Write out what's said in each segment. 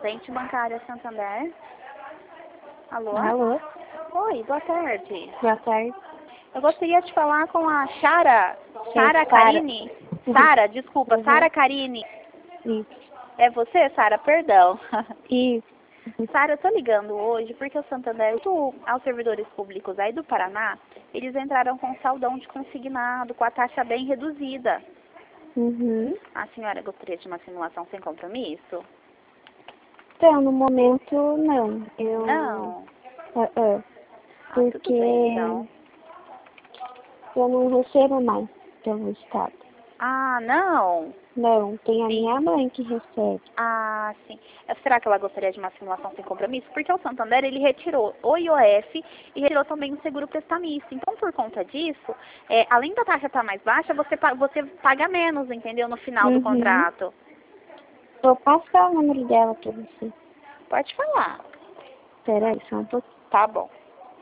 Corrente Bancária Santander. Alô? Alô? Oi, boa tarde. Boa tarde. Eu gostaria de falar com a Sara. Sara Sara. Karine? Sara, desculpa, Uhum. Sara Karine. Isso. É você, Sara? Perdão. Isso. Sara, eu tô ligando hoje porque o Santander, junto aos servidores públicos aí do Paraná, eles entraram com saldão de consignado, com a taxa bem reduzida. Uhum. A senhora gostaria de uma simulação sem compromisso? Então, no momento, não. Não. Porque Tudo bem, então. eu não recebo mais pelo Estado. Ah, não? Não, tem a Sim. minha mãe que recebe. Ah, sim. Será que ela gostaria de uma simulação sem compromisso? Porque o Santander, ele retirou o IOF e retirou também o seguro prestamista. Então, por conta disso, além da taxa estar mais baixa, você paga menos, entendeu? No final do contrato. Vou passar o número dela pra você. Pode falar. Espera aí, só um pouquinho. Tá bom.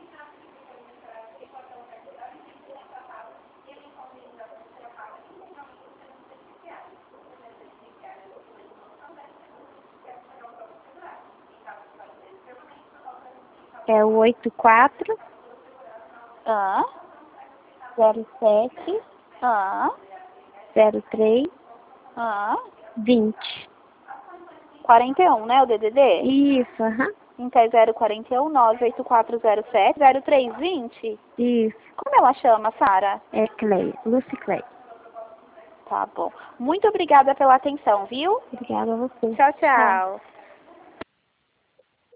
É o 84 Ah, 07 ah, 03 ah. 20. 41, né, o DDD? Isso, aham. Então é 041 98407 0320. Isso. Como ela chama, Sara? É Cleia, Lucy Cleia. Tá bom. Muito obrigada pela atenção, viu? Obrigada a você. Tchau, tchau.